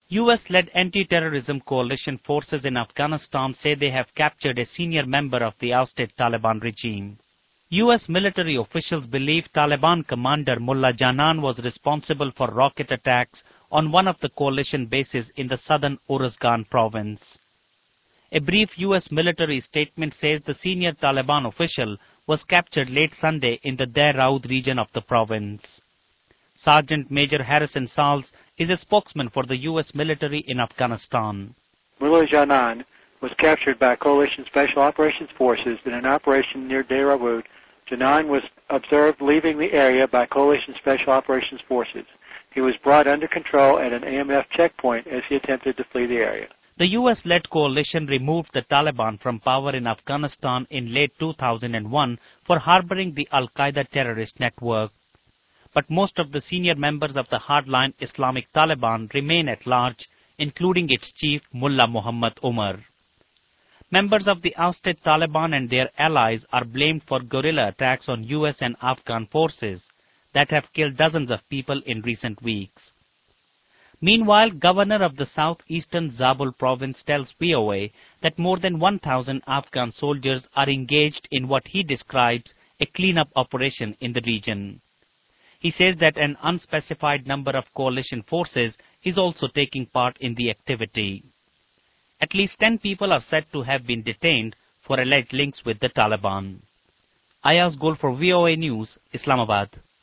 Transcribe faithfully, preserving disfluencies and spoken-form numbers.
U S-led anti-terrorism coalition forces in Afghanistan say they have captured a senior member of the ousted Taliban regime. U S military officials believe Taliban commander Mullah Janan was responsible for rocket attacks on one of the coalition bases in the southern Uruzgan province. A brief U S military statement says the senior Taliban official was captured late Sunday in the Dar Raud region of the province. Sergeant Major Harrison Salz is a spokesman for the U S military in Afghanistan. Mullah Janan was captured by Coalition Special Operations Forces in an operation near Dar Raud. Janan was observed leaving the area by Coalition Special Operations Forces. He was brought under control at an A M F checkpoint as he attempted to flee the area. The U S-led coalition removed the Taliban from power in Afghanistan in late two thousand one for harboring the Al-Qaeda terrorist network. But most of the senior members of the hardline Islamic Taliban remain at large, including its chief Mullah Muhammad Umar. Members of the ousted Taliban and their allies are blamed for guerrilla attacks on U S and Afghan forces that have killed dozens of people in recent weeks. Meanwhile, governor of the southeastern Zabul province tells V O A that more than one thousand Afghan soldiers are engaged in what he describes a cleanup operation in the region. He says that an unspecified number of coalition forces is also taking part in the activity. At least ten people are said to have been detained for alleged links with the Taliban. Ayaz Gul for V O A News, Islamabad.